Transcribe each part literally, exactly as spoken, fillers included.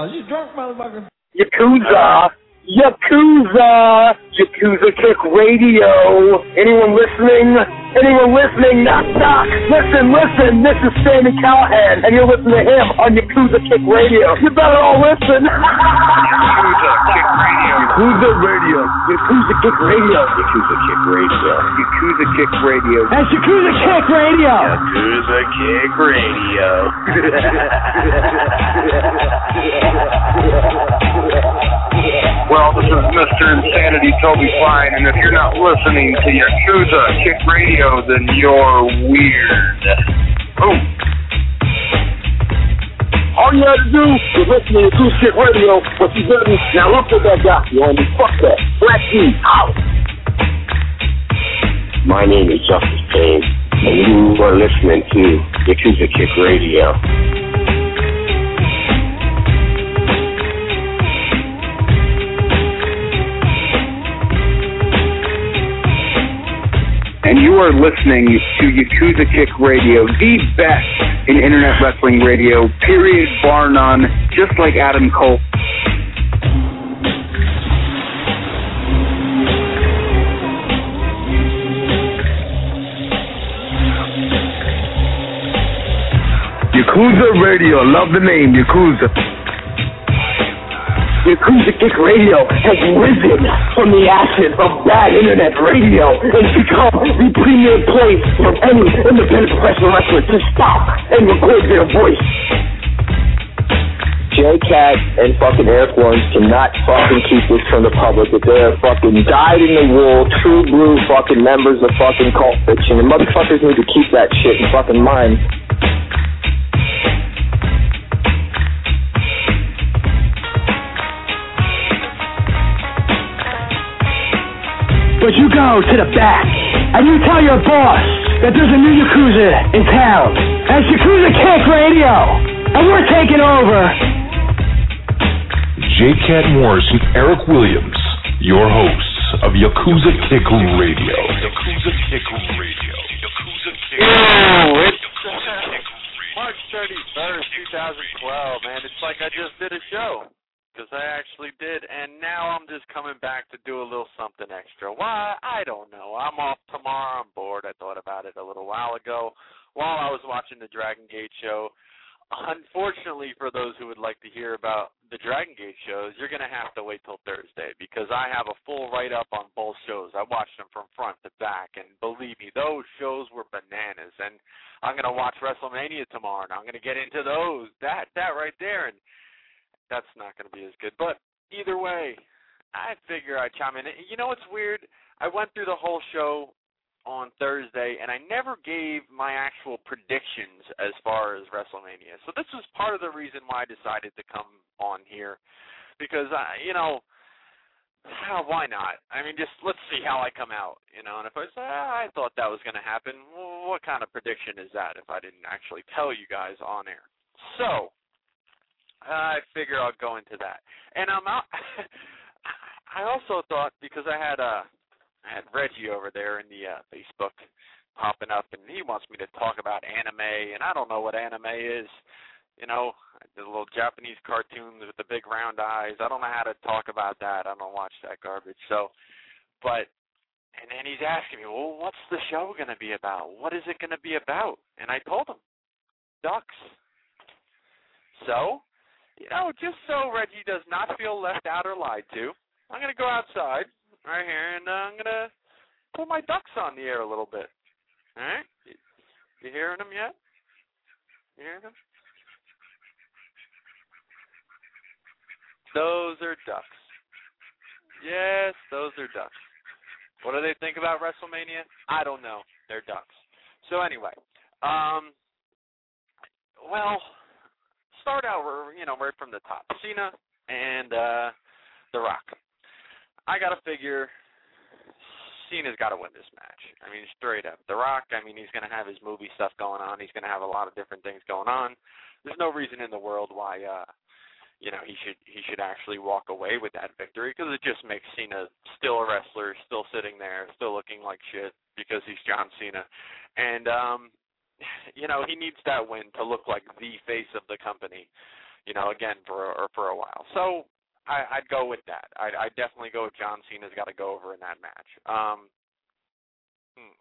You drunk, motherfucker. Yakuza. Yakuza. Yakuza Kick Radio. Anyone listening? Anyone listening? Knock, knock. Listen, listen. This is Sammy Callahan, and you're listening to him on Yakuza Kick Radio. You better all listen. Yakuza Kick Radio. Yakuza Radio. Yakuza Kick Radio. Yakuza Kick Radio. Yakuza Kick Radio. That's Yakuza Kick Radio. Yakuza Kick Radio. Well, this is Mister Insanity Toby Fine, and if you're not listening to Yakuza Kick Radio, then you're weird. Oh. All you had to do was listen to Yakuza Kick Radio, but you didn't. Now look what that got you, homie. Fuck that. Black D, out. My name is Justice Payne, and you are listening to Yakuza Kick Radio. And you are listening to Yakuza Kick Radio, the best in internet wrestling radio, period, bar none, just like Adam Cole. Yakuza Radio, love the name, Yakuza. Yakuza Kick Radio has risen from the ashes of bad internet radio and become the premier place for any independent professional wrestler to stop and record their voice. J-Cat and fucking Eric Warren cannot fucking keep this from the public if they're fucking dyed-in-the-wool, true blue fucking members of fucking Cult Fiction. And motherfuckers need to keep that shit in fucking mind. But you go to the back, and you tell your boss that there's a new Yakuza in town. And it's Yakuza Kick Radio, and we're taking over. J-Cat Morris and Eric Williams, your hosts of Yakuza Kick Radio. Yakuza Kick Radio. Yakuza Kick Radio. It's March thirty-first, twenty twelve, man. It's like I just did a show. Because I actually did, and now I'm just coming back to do a little something extra. Why? I don't know. I'm off tomorrow. I'm bored. I thought about it a little while ago while I was watching the Dragon Gate show. Unfortunately, for those who would like to hear about the Dragon Gate shows, you're going to have to wait till Thursday because I have a full write-up on both shows. I watched them from front to back, and believe me, those shows were bananas. And I'm going to watch WrestleMania tomorrow, and I'm going to get into those, that, that right there, and that's not going to be as good. But either way, I figure I'd chime in. You know what's weird? I went through the whole show on Thursday, and I never gave my actual predictions as far as WrestleMania. So this was part of the reason why I decided to come on here. Because, I, you know, why not? I mean, just let's see how I come out. You know, and if I say, ah, I thought that was going to happen, well, what kind of prediction is that if I didn't actually tell you guys on air? So I figure I'll go into that. And I'm out. I also thought, because I had uh, I had Reggie over there in the uh, Facebook popping up, and he wants me to talk about anime, and I don't know what anime is. You know, the little Japanese cartoons with the big round eyes. I don't know how to talk about that. I don't watch that garbage. So, but, and then he's asking me, well, what's the show going to be about? What is it going to be about? And I told him, ducks. So, you know, just so Reggie does not feel left out or lied to, I'm going to go outside right here, and uh, I'm going to put my ducks on the air a little bit. All right? You, you hearing them yet? You hearing them? Those are ducks. Yes, those are ducks. What do they think about WrestleMania? I don't know. They're ducks. So anyway, um, well, start out, you know, right from the top. Cena and uh, The Rock. I got to figure Cena's got to win this match. I mean, straight up. The Rock, I mean, he's going to have his movie stuff going on. He's going to have a lot of different things going on. There's no reason in the world why, uh, you know, he should he should actually walk away with that victory because it just makes Cena still a wrestler, still sitting there, still looking like shit because he's John Cena. And, um, you know, he needs that win to look like the face of the company. you know, again, for, or for a while. So I, I'd go with that. I'd, I'd definitely go with John Cena's got to go over in that match. Um, hmm.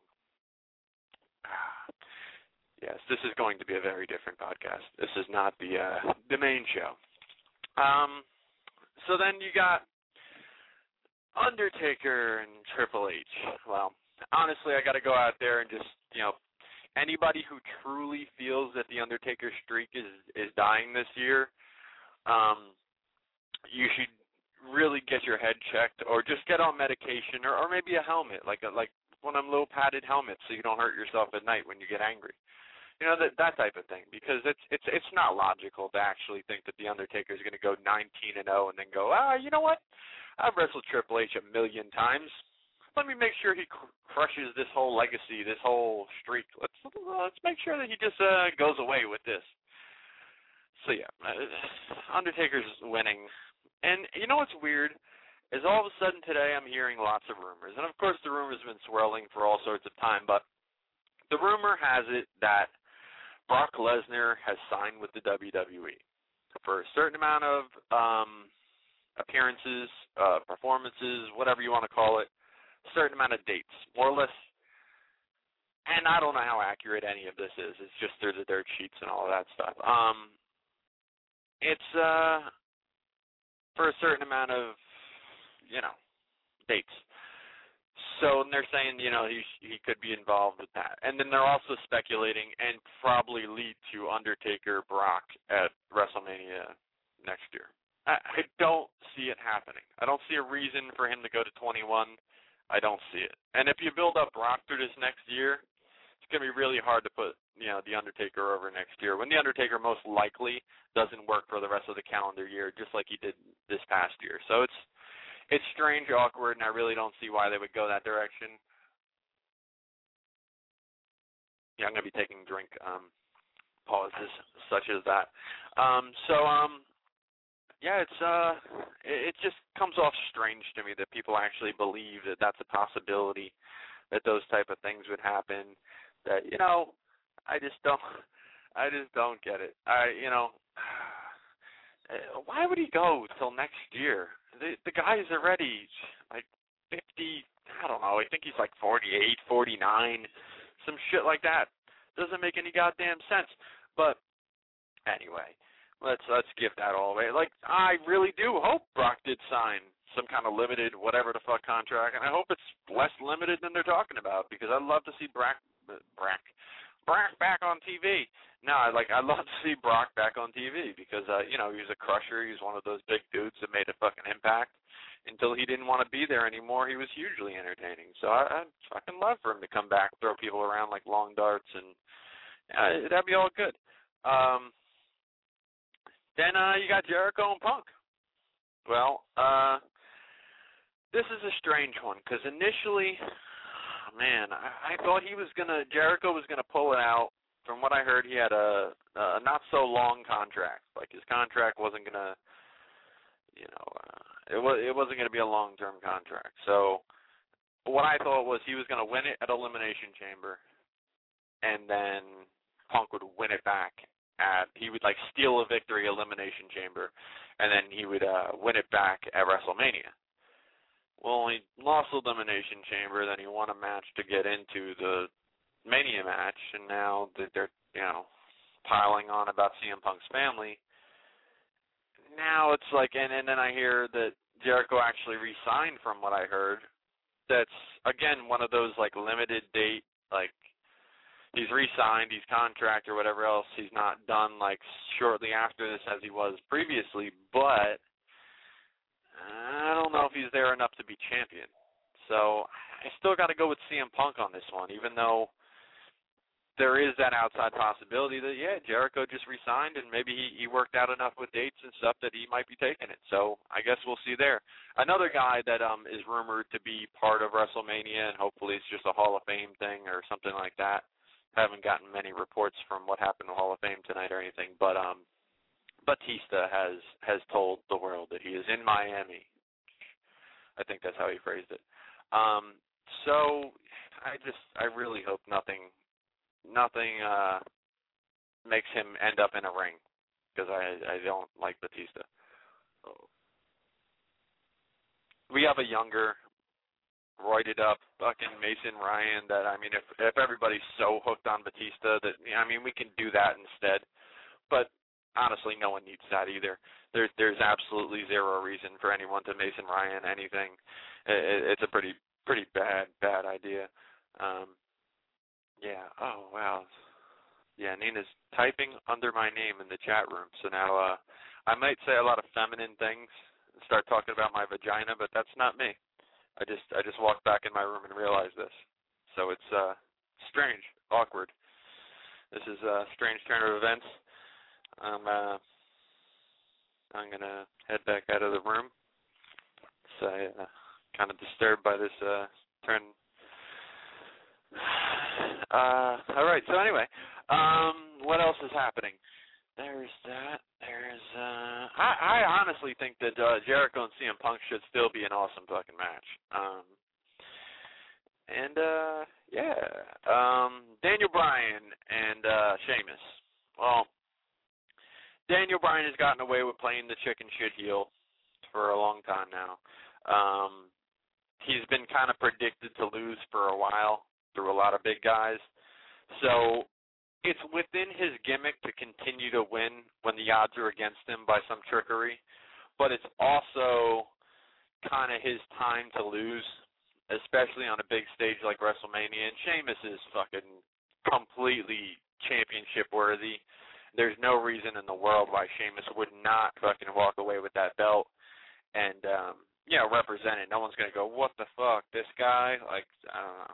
Yes, this is going to be a very different podcast. This is not the uh, the main show. Um, so then you got Undertaker and Triple H. Well, honestly, I got to go out there and just, you know, anybody who truly feels that the Undertaker streak is is dying this year, um, you should really get your head checked, or just get on medication, or, or maybe a helmet, like a, like one of them little padded helmets, so you don't hurt yourself at night when you get angry. You know, that that type of thing, because it's it's it's not logical to actually think that the Undertaker is going to go nineteen and oh and then go, ah, you know what? I've wrestled Triple H a million times. Let me make sure he cr- crushes this whole legacy, this whole streak. Let's let's make sure that he just uh, goes away with this. So yeah, Undertaker's winning, and you know what's weird is all of a sudden today I'm hearing lots of rumors, and of course the rumors have been swirling for all sorts of time, but the rumor has it that Brock Lesnar has signed with the W W E for a certain amount of um, appearances, uh, performances, whatever you want to call it, a certain amount of dates, more or less. And I don't know how accurate any of this is. It's just through the dirt sheets and all of that stuff. Um, it's uh, for a certain amount of, you know, dates. So they're saying, you know, he he could be involved with that. And then they're also speculating and probably lead to Undertaker Brock at WrestleMania next year. I, I don't see it happening. I don't see a reason for him to go to twenty-one. I don't see it. And if you build up Brock through this next year, it's going to be really hard to put, you know, the Undertaker over next year, when the Undertaker most likely doesn't work for the rest of the calendar year, just like he did this past year. So it's It's strange, awkward, and I really don't see why they would go that direction. Yeah, I'm going to be taking drink um, pauses such as that. Um, so, um, yeah, it's uh, it, it just comes off strange to me that people actually believe that that's a possibility, that those type of things would happen. That, you know, I just don't, I just don't get it. I, you know. Why would he go till next year? The the guy's already like fifty, I don't know, I think he's like forty-eight, forty-nine, some shit like that. Doesn't make any goddamn sense. But anyway, let's let's give that all away. Like, I really do hope Brock did sign some kind of limited whatever the fuck contract, and I hope it's less limited than they're talking about, because I'd love to see Brock Brock Brock back on T V. No, I like I'd love to see Brock back on T V, because uh, you know, he was a crusher. He was one of those big dudes that made a fucking impact. Until he didn't want to be there anymore, he was hugely entertaining. So I, I'd fucking love for him to come back, throw people around like long darts, and uh, that'd be all good. Um, then uh, you got Jericho and Punk. Well, uh, this is a strange one, because initially, man, I, I thought he was gonna Jericho was gonna pull it out. From what I heard, he had a, a not so long contract. Like, his contract wasn't gonna, you know, uh, it was it wasn't gonna be a long term contract. So what I thought was he was gonna win it at Elimination Chamber, and then Punk would win it back at he would like steal a victory Elimination Chamber, and then he would uh, win it back at WrestleMania. Well, he lost Elimination Chamber, then he won a match to get into the Mania match, and now that they're, you know, piling on about C M Punk's family. Now it's like, and, and then I hear that Jericho actually re-signed, from what I heard. That's, again, one of those, like, limited date, like, he's re-signed, he's contract or whatever else. He's not done, like, shortly after this as he was previously, but I don't know if he's there enough to be champion. So I still got to go with C M Punk on this one, even though there is that outside possibility that, yeah, Jericho just re-signed, and maybe he, he worked out enough with dates and stuff that he might be taking it. So I guess we'll see there. Another guy that um is rumored to be part of WrestleMania, and hopefully it's just a Hall of Fame thing or something like that. Haven't gotten many reports from what happened to Hall of Fame tonight or anything, but um, Batista has has told the world that he is in Miami. I think that's how he phrased it. Um, so I just I really hope nothing. Nothing uh, makes him end up in a ring. because I, I don't like Batista. We have a younger, roided up fucking Mason Ryan that, I mean, if if everybody's so hooked on Batista that, I mean, we can do that instead. But honestly, no one needs that either. There's there's absolutely zero reason for anyone to Mason Ryan anything. It, it's a pretty pretty bad bad idea. Um, yeah. Oh wow. Yeah, Nina's typing under my name in the chat room. So now uh, I might say a lot of feminine things and start talking about my vagina, but that's not me. I just I just walked back in my room and realized this. So it's uh, strange, awkward. This is a strange turn of events. Um, uh, I'm going to head back out of the room. So I uh, kind of disturbed by this uh, turn. Uh, all right, so anyway, um, what else is happening? There's that. There's, uh, I, I honestly think that uh, Jericho and C M Punk should still be an awesome fucking match. Um, and, uh, yeah, um, Daniel Bryan and uh, Sheamus. Well, Daniel Bryan has gotten away with playing the chicken shit heel for a long time now. Um, he's been kind of predicted to lose for a while through a lot of big guys. So it's within his gimmick to continue to win when the odds are against him by some trickery, but it's also kind of his time to lose, especially on a big stage like WrestleMania. And Sheamus is fucking completely championship worthy. There's no reason in the world why Sheamus would not fucking walk away with that belt and, um, you know, represent it. No one's going to go, what the fuck, this guy? Like, I don't know.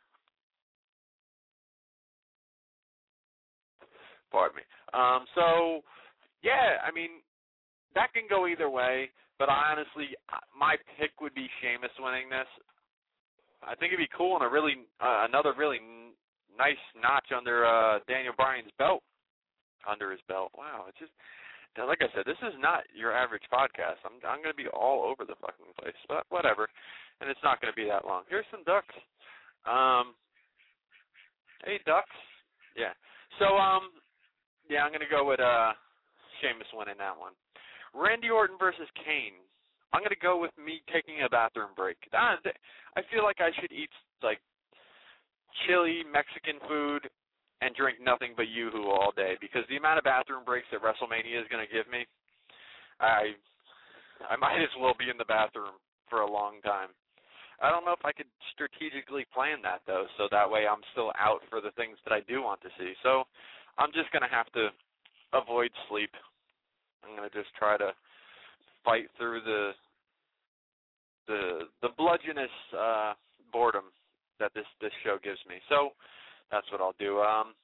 Pardon me. Um, so, yeah, I mean, that can go either way, but I honestly, my pick would be Sheamus winning this. I think it'd be cool and a really, uh, another really n- nice notch under uh, Daniel Bryan's belt. Under his belt. Wow, it's just, like I said, this is not your average podcast. I'm I'm going to be all over the fucking place, but whatever. And it's not going to be that long. Here's some ducks. Um, hey, ducks. Yeah. So, um, yeah, I'm going to go with uh, Sheamus winning that one. Randy Orton versus Kane. I'm going to go with me taking a bathroom break. I feel like I should eat, like, chili Mexican food and drink nothing but Yoo-Hoo all day, because the amount of bathroom breaks that WrestleMania is going to give me, I I might as well be in the bathroom for a long time. I don't know if I could strategically plan that, though, so that way I'm still out for the things that I do want to see. So I'm just going to have to avoid sleep. I'm going to just try to fight through the the the bludgeonous uh, boredom that this, this show gives me. So that's what I'll do. Um,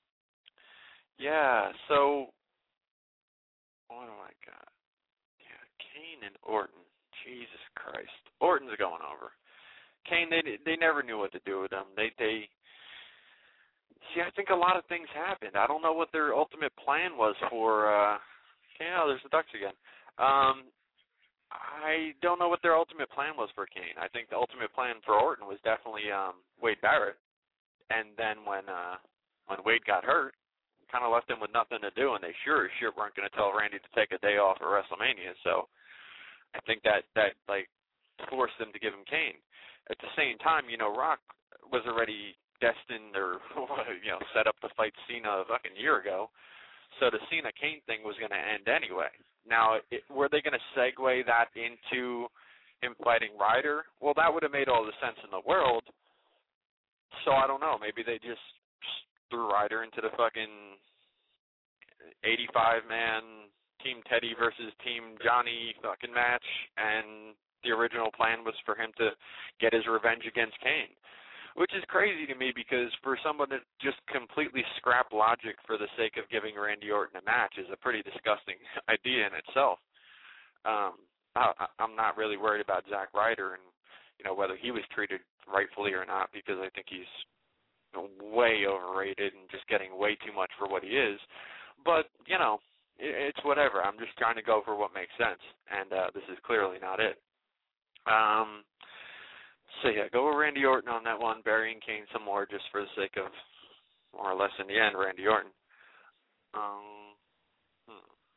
yeah, so what do I got? Yeah, Kane and Orton. Jesus Christ. Orton's going over. Kane, they they never knew what to do with him. They, they see, I think a lot of things happened. I don't know what their ultimate plan was for, uh, yeah, there's the Ducks again. Um, I don't know what their ultimate plan was for Kane. I think the ultimate plan for Orton was definitely um, Wade Barrett. And then when uh, when Wade got hurt, kind of left him with nothing to do, and they sure as shit weren't going to tell Randy to take a day off at WrestleMania. So I think that, that like, forced them to give him Kane. At the same time, you know, Rock was already destined or, you know, set up to fight Cena a fucking year ago. So the Cena-Kane thing was going to end anyway. Now, it, were they going to segue that into him fighting Ryder? Well, that would have made all the sense in the world. So I don't know. Maybe they just threw Ryder into the fucking eighty-five man Team Teddy versus Team Johnny fucking match, and the original plan was for him to get his revenge against Kane, which is crazy to me because for someone to just completely scrap logic for the sake of giving Randy Orton a match is a pretty disgusting idea in itself. Um, I, I'm not really worried about Zack Ryder and, you know, whether he was treated rightfully or not, because I think he's, you know, way overrated and just getting way too much for what he is. But, you know, it, it's whatever. I'm just trying to go for what makes sense, and uh, this is clearly not it. Um, so, yeah, go with Randy Orton on that one, burying Kane some more just for the sake of, more or less in the end, Randy Orton. Um, hmm.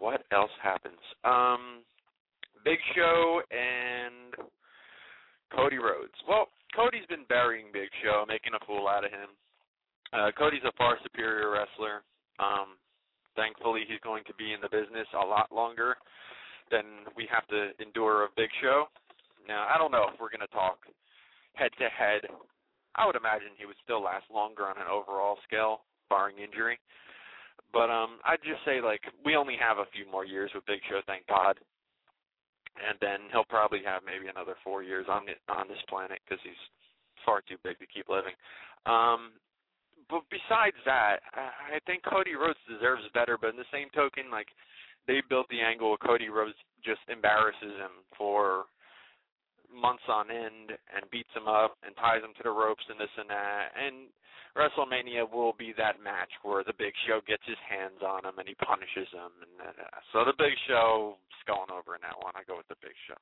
what else happens? Um, Big Show and Cody Rhodes. Well, Cody's been burying Big Show, making a fool out of him. Uh, Cody's a far superior wrestler. Um, thankfully, he's going to be in the business a lot longer than we have to endure of Big Show. Now, I don't know if we're going to talk head-to-head. I would imagine he would still last longer on an overall scale, barring injury. But um, I'd just say, like, we only have a few more years with Big Show, thank God. And then he'll probably have maybe another four years on the, on this planet because he's far too big to keep living. Um, but besides that, I think Cody Rhodes deserves better. But in the same token, like, they built the angle where Cody Rhodes just embarrasses him for months on end and beats him up and ties him to the ropes and this and that. And WrestleMania will be that match where the Big Show gets his hands on him and he punishes him. And uh, so the Big Show is going over in that one. I go with the Big Show.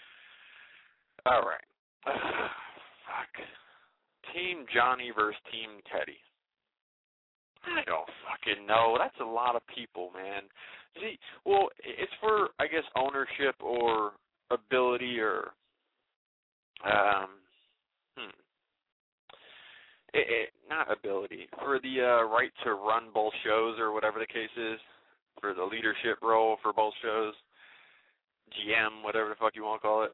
All right. Uh, fuck. Team Johnny versus Team Teddy. I don't fucking know. That's a lot of people, man. See, well, it's for, I guess, ownership or ability or, um, hmm. It, it, not ability. For the uh, right to run both shows or whatever the case is. For the leadership role for both shows. G M, whatever the fuck you want to call it.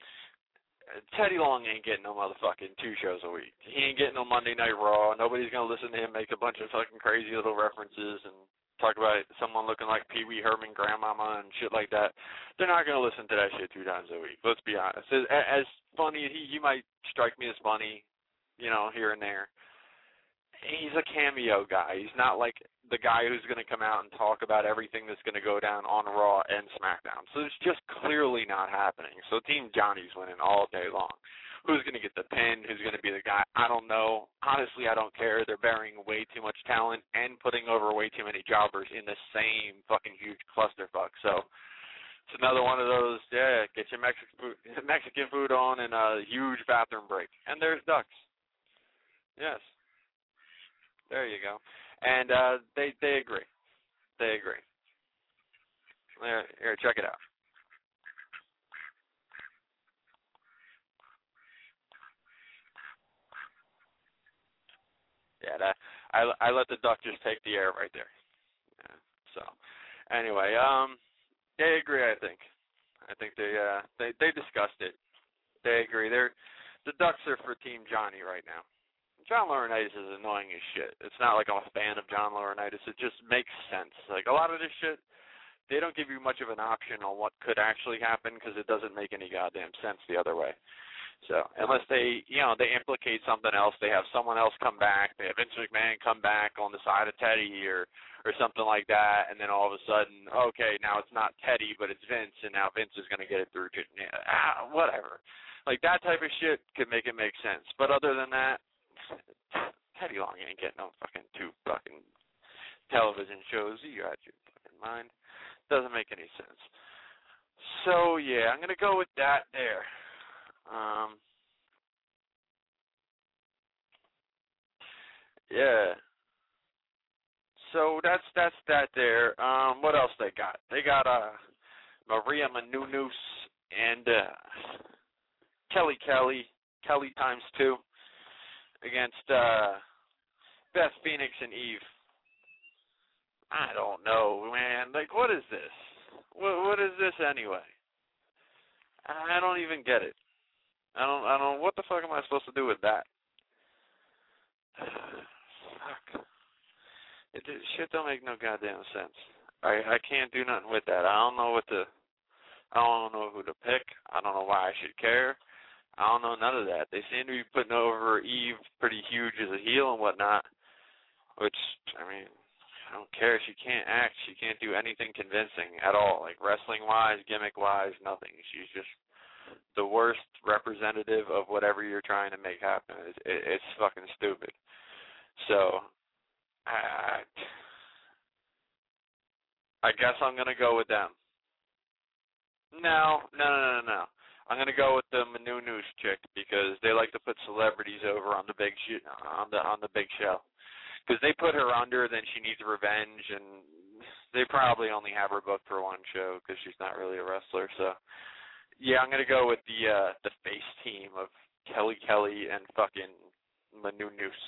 Teddy Long ain't getting no motherfucking two shows a week. He ain't getting no Monday Night Raw. Nobody's going to listen to him make a bunch of fucking crazy little references and talk about someone looking like Pee Wee Herman grandmama and shit like that. They're not going to listen to that shit two times a week. Let's be honest. As, as funny, he, he might strike me as funny, you know, here and there. He's a cameo guy. He's not like the guy who's going to come out and talk about everything that's going to go down on Raw and SmackDown. So it's just clearly not happening. So Team Johnny's winning all day long. Who's going to get the pin? Who's going to be the guy? I don't know. Honestly, I don't care. They're burying way too much talent and putting over way too many jobbers in the same fucking huge clusterfuck. So it's another one of those, yeah, get your Mexican food, Mexican food on and a huge bathroom break. And there's ducks. Yes. There you go. And uh, they they agree. They agree. Here, here, check it out. Yeah, that, I, I let the duck just take the air right there. Yeah, so, anyway, um, they agree, I think. I think they uh they, they discussed it. They agree. They're the Ducks are for Team Johnny right now. John Laurinaitis is annoying as shit. It's not like I'm a fan of John Laurinaitis. It just makes sense. Like, a lot of this shit, they don't give you much of an option on what could actually happen because it doesn't make any goddamn sense the other way. So, unless they, you know, they implicate something else, they have someone else come back, they have Vince McMahon come back on the side of Teddy or, or something like that, and then all of a sudden, okay, now it's not Teddy, but it's Vince, and now Vince is going to get it through, ah, whatever. Like, that type of shit could make it make sense. But other than that, Teddy Long ain't getting no fucking two fucking television shows. You got your fucking mind. Doesn't make any sense. So, yeah, I'm going to go with that there. Um, yeah. So that's that's that there. Um, what else they got? They got uh, Maria Menounos and uh, Kelly Kelly, Kelly times two. Against uh, Beth Phoenix and Eve. I don't know, man. Like, what is this? What, what is this anyway? I don't even get it. I don't. I don't. What the fuck am I supposed to do with that? Fuck. It, it shit don't make no goddamn sense. I I can't do nothing with that. I don't know what to. I don't know who to pick. I don't know why I should care. I don't know none of that. They seem to be putting over Eve pretty huge as a heel and whatnot, which, I mean, I don't care. She can't act. She can't do anything convincing at all, like wrestling-wise, gimmick-wise, nothing. She's just the worst representative of whatever you're trying to make happen. It's, it's fucking stupid. So, I, I guess I'm going to go with them. No, no, no, no, no. I'm gonna go with the Menounos chick because they like to put celebrities over on the big sh- on the on the big show. Because they put her under, then she needs revenge, and they probably only have her booked for one show because she's not really a wrestler. So, yeah, I'm gonna go with the uh, the face team of Kelly Kelly and fucking Manu Noose.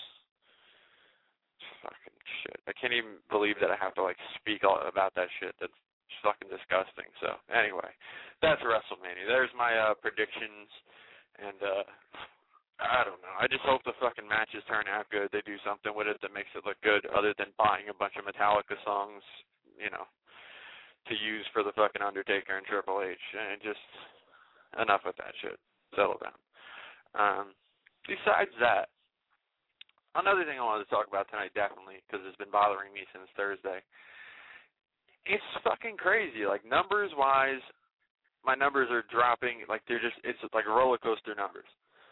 Fucking shit. I can't even believe that I have to like speak all about that shit. That's fucking disgusting. So anyway, that's WrestleMania. There's my uh, predictions, and uh, I don't know. I just hope the fucking matches turn out good. They do something with it that makes it look good, other than buying a bunch of Metallica songs, you know, to use for the fucking Undertaker and Triple H. And just enough with that shit. Settle down. Um, besides that, another thing I wanted to talk about tonight, definitely, because it's been bothering me since Thursday. It's fucking crazy. Like, numbers-wise, my numbers are dropping. Like, they're just, it's like roller coaster numbers.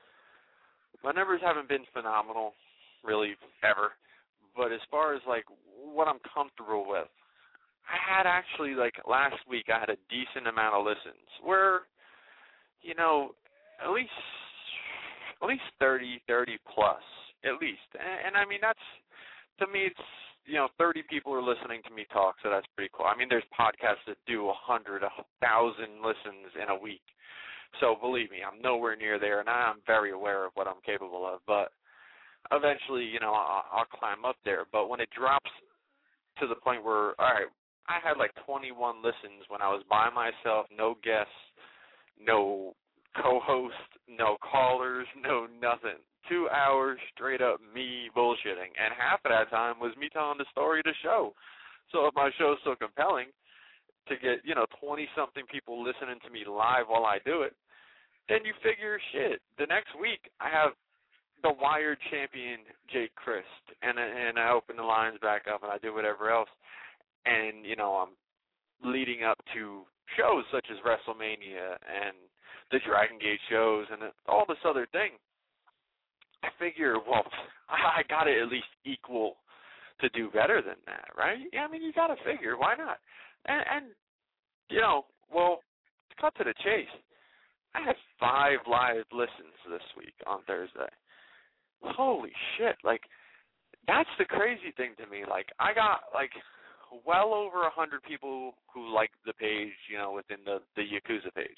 My numbers haven't been phenomenal, really, ever. But as far as, like, what I'm comfortable with, I had actually, like, last week, I had a decent amount of listens where, you know, at least, at least thirty, thirty plus. At least. And, and, I mean, that's, to me, it's, you know, thirty people are listening to me talk, so that's pretty cool. I mean, there's podcasts that do one hundred, one thousand listens in a week. So believe me, I'm nowhere near there, and I'm very aware of what I'm capable of. But eventually, you know, I'll, I'll climb up there. But when it drops to the point where, all right, I had like twenty-one listens when I was by myself, no guests, no co-host, no callers, no nothing. Two hours straight up me bullshitting, and half of that time was me telling the story of the show. So if my show is so compelling to get, you know, twenty-something people listening to me live while I do it, then you figure, shit, the next week I have the Wired champion Jake Christ, and, and I open the lines back up and I do whatever else, and, you know, I'm leading up to shows such as WrestleMania and the Dragon Gate shows and all this other thing. I figure, well, I got to at least equal to do better than that, right? Yeah, I mean, you got to figure, why not? And, and, you know, well, to cut to the chase, I had five live listens this week on Thursday. Holy shit, like, that's the crazy thing to me. Like, I got, like, well over one hundred people who like the page, you know, within the, the Yakuza page.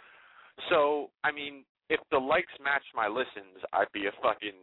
So, I mean, if the likes matched my listens, I'd be a fucking,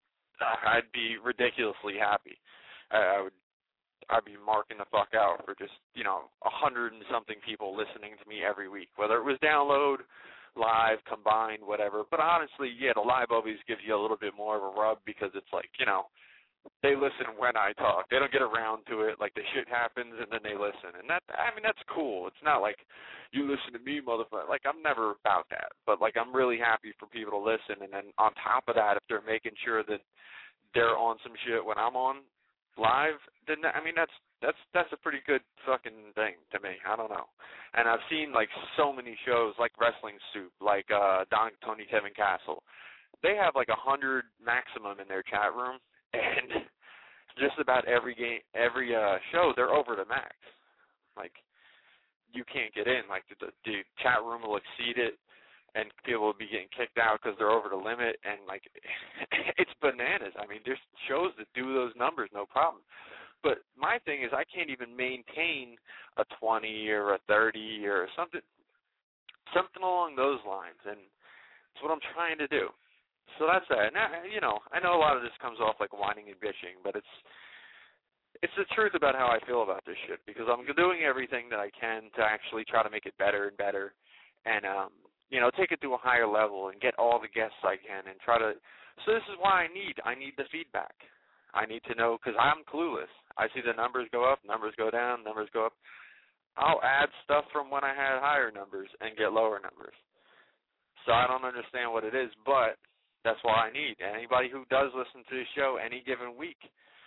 I'd be ridiculously happy. I would, I'd be marking the fuck out for just, you know, a hundred and something people listening to me every week, whether it was download, live, combined, whatever. But honestly, yeah, the live always gives you a little bit more of a rub because it's like, you know, they listen when I talk. They don't get around to it. Like, the shit happens, and then they listen. And that, I mean, that's cool. It's not like, you listen to me, motherfucker. Like, I'm never about that. But, like, I'm really happy for people to listen. And then on top of that, if they're making sure that they're on some shit when I'm on live, then, I mean, that's that's that's a pretty good fucking thing to me. I don't know. And I've seen, like, so many shows, like Wrestling Soup, like uh, Don, Tony, Kevin Castle. They have, like, one hundred maximum in their chat room. And just about every game, every uh, show, they're over the max. Like, you can't get in. Like, the, the chat room will exceed it, and people will be getting kicked out because they're over the limit. And, like, it's bananas. I mean, there's shows that do those numbers, no problem. But my thing is I can't even maintain a twenty or a thirty or something, something along those lines. And it's what I'm trying to do. So that's that. Now, you know, I know a lot of this comes off like whining and bitching, but it's it's the truth about how I feel about this shit, because I'm doing everything that I can to actually try to make it better and better, and um, you know, take it to a higher level and get all the guests I can and try to. So this is why I need I need the feedback. I need to know, because I'm clueless. I see the numbers go up, numbers go down, numbers go up. I'll add stuff from when I had higher numbers and get lower numbers. So I don't understand what it is, but that's what I need. Anybody who does listen to the show any given week,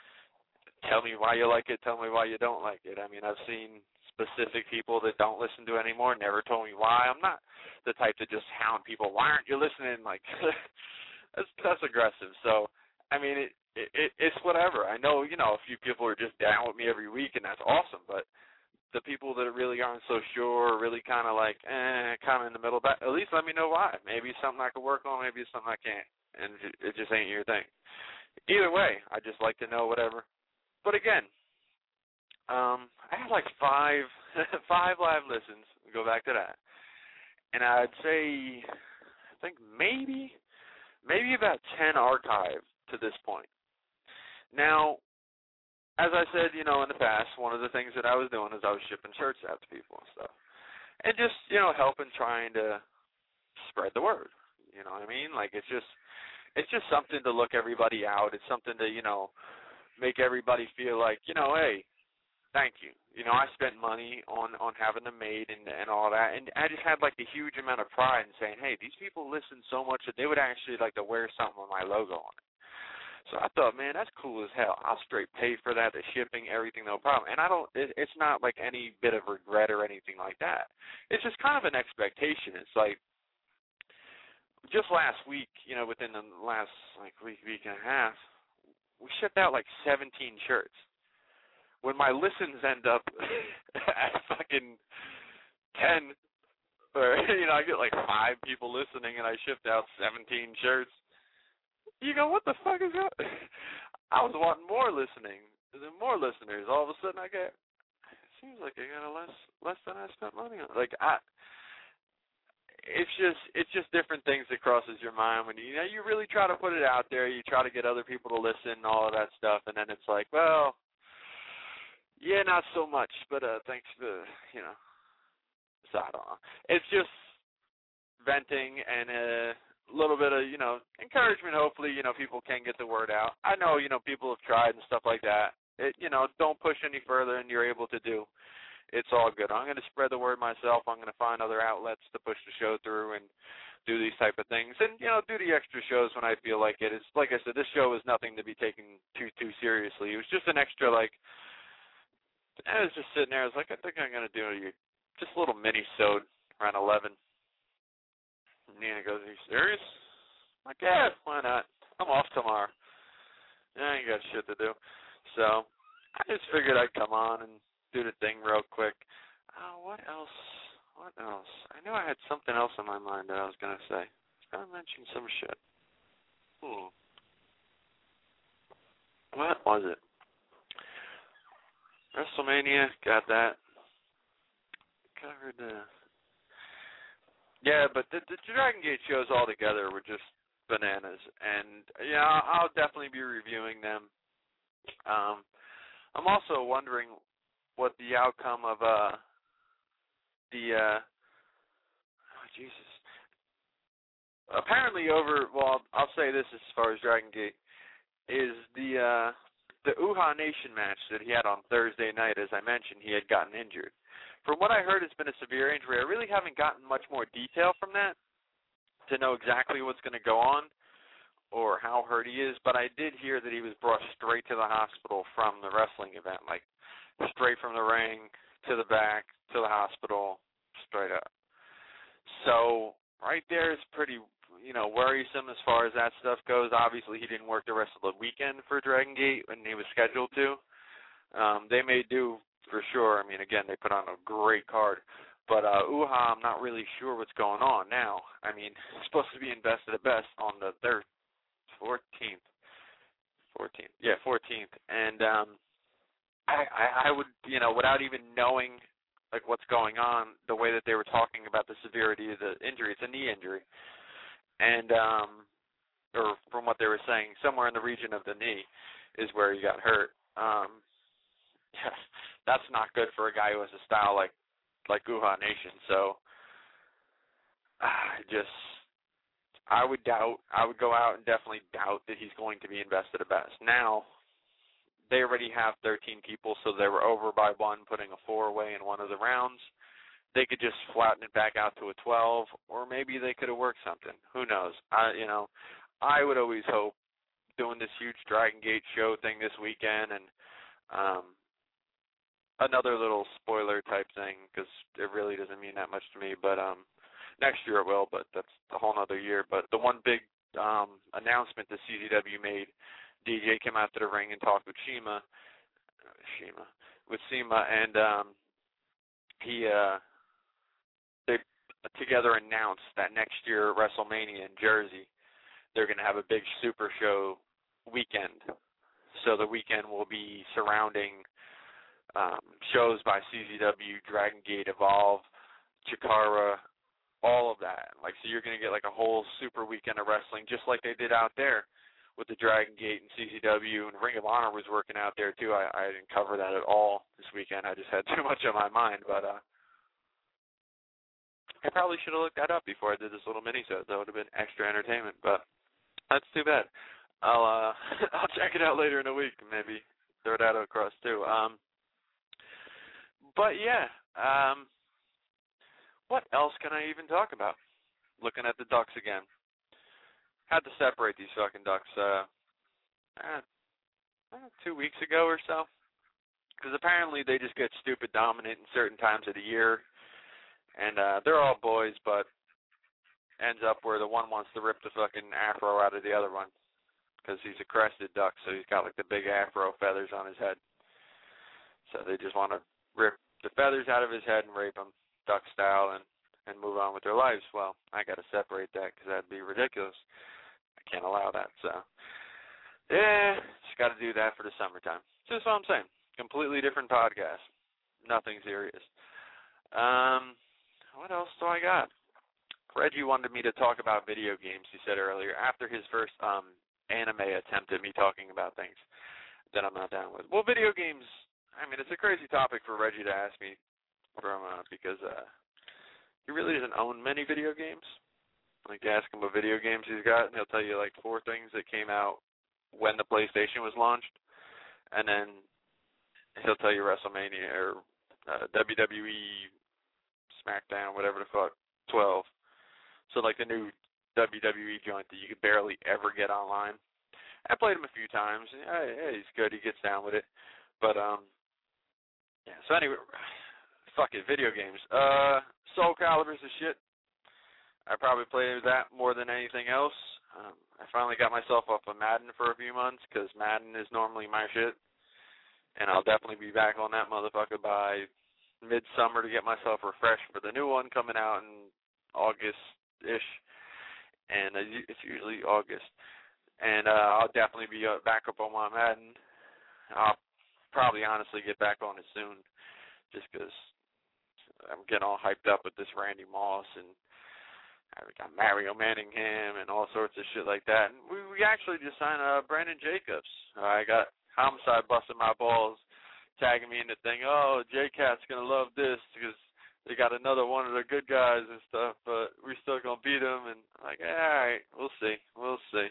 tell me why you like it, tell me why you don't like it. I mean, I've seen specific people that don't listen to it anymore, never told me why. I'm not the type to just hound people. Why aren't you listening? Like, that's, that's aggressive. So, I mean, it, it, it's whatever. I know, you know, a few people are just down with me every week, and that's awesome, but the people that really aren't so sure, really kind of like, eh, kind of in the middle, but at least let me know why. Maybe it's something I could work on, maybe it's something I can't, and it just ain't your thing. Either way, I just like to know whatever. But again, Um, I had like five five live listens. Go back to that, and I'd say I think maybe maybe about ten archived to this point. Now, as I said, you know, in the past, one of the things that I was doing is I was shipping shirts out to people and stuff, and just you know helping trying to spread the word. You know what I mean? Like it's just it's just something to look everybody out. It's something to you know make everybody feel like you know hey. Thank you. You know, I spent money on, on having them made and, and all that, and I just had, like, a huge amount of pride in saying, hey, these people listen so much that they would actually like to wear something with my logo on it. So I thought, man, that's cool as hell. I'll straight pay for that, the shipping, everything, no problem. And I don't, it, it's not, like, any bit of regret or anything like that. It's just kind of an expectation. It's like, just last week, you know, within the last, like, week, week and a half, we shipped out, like, seventeen shirts. When my listens end up at fucking ten, or, you know, I get like five people listening and I shipped out seventeen shirts, you go, what the fuck is that? I was wanting more listening, more listeners. All of a sudden I get, it seems like I got a less, less than I spent money on. Like, I, it's just, it's just different things that crosses your mind when, you, you know, you really try to put it out there, you try to get other people to listen and all of that stuff, and then it's like, well, yeah, not so much, but uh, thanks for, you know, so I don't know. It's just venting and a little bit of, you know, encouragement. Hopefully, you know, people can get the word out. I know, you know, people have tried and stuff like that. It, you know, don't push any further than you're able to do. It's all good. I'm going to spread the word myself. I'm going to find other outlets to push the show through and do these type of things. And, you know, do the extra shows when I feel like it. It's, like I said, this show is nothing to be taken too, too seriously. It was just an extra, like, I was just sitting there. I was like, I think I'm going to do a, just a little mini-sode around eleven. And Nina goes, are you serious? I'm like, yeah, why not? I'm off tomorrow. Yeah, I ain't got shit to do. So I just figured I'd come on and do the thing real quick. Oh, what else? What else? I knew I had something else in my mind that I was going to say. I was going to mention some shit. Hmm. What was it? WrestleMania, got that. Covered the... Yeah, but the, the Dragon Gate shows altogether were just bananas. And, yeah, I'll definitely be reviewing them. Um, I'm also wondering what the outcome of uh, the... Uh, oh, Jesus. Apparently over... Well, I'll say this as far as Dragon Gate, is the... Uh, The Uhaa Nation match that he had on Thursday night, as I mentioned, he had gotten injured. From what I heard, it's been a severe injury. I really haven't gotten much more detail from that to know exactly what's going to go on or how hurt he is, but I did hear that he was brought straight to the hospital from the wrestling event, like straight from the ring to the back to the hospital, straight up. So right there is pretty... you know, worrisome as far as that stuff goes. Obviously, he didn't work the rest of the weekend for Dragon Gate when he was scheduled to. Um, they may do for sure. I mean, again, they put on a great card. But uh, Uhaa, I'm not really sure what's going on now. I mean, he's supposed to be invested at best on the third, fourteenth. fourteenth. Yeah, fourteenth. And um, I, I, I would, you know, without even knowing, like, what's going on, the way that they were talking about the severity of the injury, it's a knee injury. And, um, or from what they were saying, somewhere in the region of the knee is where he got hurt. Um, yeah, that's not good for a guy who has a style like, like Uhaa Nation. So, I uh, just, I would doubt, I would go out and definitely doubt that he's going to be invested at best. Now, they already have thirteen people, so they were over by one, putting a four-way in one of the rounds. They could just flatten it back out to a twelve, or maybe they could have worked something. Who knows? I, you know, I would always hope doing this huge Dragon Gate show thing this weekend, and um, another little spoiler type thing, because it really doesn't mean that much to me. But um, next year it will, but that's a whole other year. But the one big um, announcement that C Z W made, D J came out to the ring and talked with Shima, Shima, with Sema, and um, he. Uh, They together announced that next year at WrestleMania in Jersey, they're going to have a big super show weekend. So the weekend will be surrounding um, shows by C Z W, Dragon Gate, Evolve, Chikara, all of that. Like, so you're going to get like a whole super weekend of wrestling, just like they did out there with the Dragon Gate and C Z W, and Ring of Honor was working out there too. I, I didn't cover that at all this weekend. I just had too much on my mind, but uh, I probably should have looked that up before I did this little mini-sode. That would have been extra entertainment, but that's too bad. I'll uh, I'll check it out later in the week and maybe throw that across too. Um, but yeah, um, what else can I even talk about? Looking at the Ducks again. Had to separate these fucking Ducks uh, eh, two weeks ago or so. Because apparently they just get stupid dominant in certain times of the year. And uh, they're all boys, but ends up where the one wants to rip the fucking afro out of the other one. Because he's a crested duck, so he's got like the big afro feathers on his head. So they just want to rip the feathers out of his head and rape him, duck style, and, and move on with their lives. Well, I got to separate that because that'd be ridiculous. I can't allow that. So, yeah, just got to do that for the summertime. Just what I'm saying. Completely different podcast. Nothing serious. Um, what else do I got? Reggie wanted me to talk about video games, he said earlier, after his first um, anime attempt at me talking about things that I'm not down with. Well, video games, I mean, it's a crazy topic for Reggie to ask me from uh, because uh, he really doesn't own many video games. Like, ask him what video games he's got, and he'll tell you, like, four things that came out when the PlayStation was launched, and then he'll tell you WrestleMania or uh, W W E, SmackDown, whatever the fuck, twelve. So, like, the new W W E joint that you could barely ever get online. I played him a few times. Yeah, yeah, he's good. He gets down with it. But, um, yeah, so anyway, fuck it, video games. Uh, Soul Calibur's a shit. I probably played that more than anything else. Um, I finally got myself off of Madden for a few months because Madden is normally my shit. And I'll definitely be back on that motherfucker by midsummer to get myself refreshed for the new one coming out in August-ish. And it's usually August. And uh, I'll definitely be back up on my Madden. I'll probably honestly get back on it soon just because I'm getting all hyped up with this Randy Moss, and I got Mario Manningham and all sorts of shit like that. And we, we actually just signed uh, Brandon Jacobs. Uh, I got Homicide busting my balls, tagging me in the thing. Oh, J-Cat's going to love this because they got another one of the good guys and stuff, but we're still going to beat them. And I'm like, all right, we'll see. We'll see.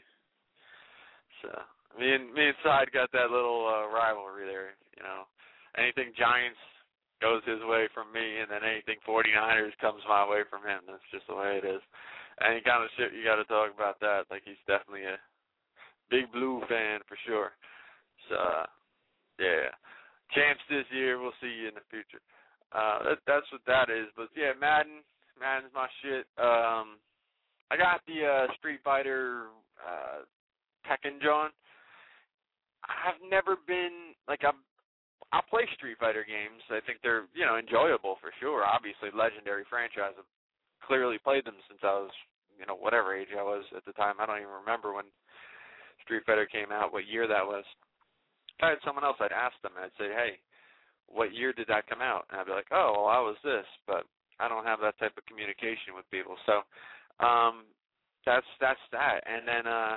So me and, me and Side got that little uh, rivalry there, you know. Anything Giants goes his way from me, and then anything forty-niners comes my way from him. That's just the way it is. Any kind of shit, you got to talk about that. Like, he's definitely a big blue fan for sure. So, uh, yeah. Champs this year, we'll see you in the future. Uh, that, that's what that is. But, yeah, Madden. Madden's my shit. Um, I got the uh, Street Fighter uh, Tekken John. I've never been, like, I'm I play Street Fighter games. I think they're, you know, enjoyable for sure. Obviously, legendary franchise. I've clearly played them since I was, you know, whatever age I was at the time. I don't even remember when Street Fighter came out, what year that was. If I had someone else, I'd ask them. I'd say, hey, what year did that come out? And I'd be like, oh, well, I was this. But I don't have that type of communication with people. So um, that's that's that. And then uh,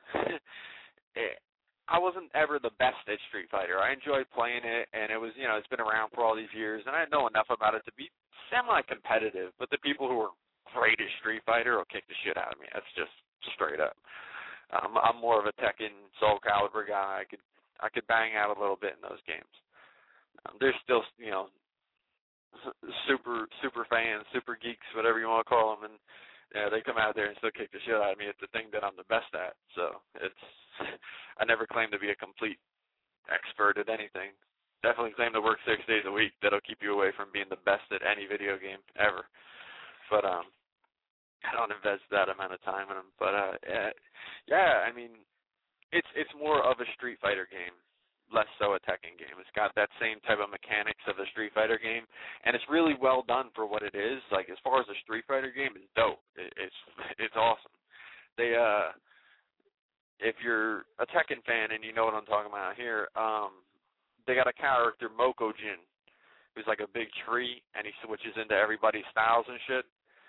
it, I wasn't ever the best at Street Fighter. I enjoyed playing it, and it was, you know, it's been around for all these years, and I know enough about it to be semi-competitive, but the people who are great at Street Fighter will kick the shit out of me. That's just straight up. Um, I'm more of a Tekken, Soul Calibur guy. I could I could bang out a little bit in those games. Um, there's still, you know, super super fans, super geeks, whatever you want to call them, and yeah, they come out there and still kick the shit out of me at the thing that I'm the best at. So it's, I never claim to be a complete expert at anything. Definitely claim to work six days a week. That'll keep you away from being the best at any video game ever. But um, I don't invest that amount of time in them. But uh, yeah, yeah, I mean, it's it's more of a Street Fighter game, less so a Tekken game. It's got that same type of mechanics of a Street Fighter game, and it's really well done for what it is. Like, as far as a Street Fighter game, it's dope. It, it's it's awesome. They uh, if you're a Tekken fan and you know what I'm talking about here, um, they got a character, Mokojin, who's like a big tree, and he switches into everybody's styles and shit.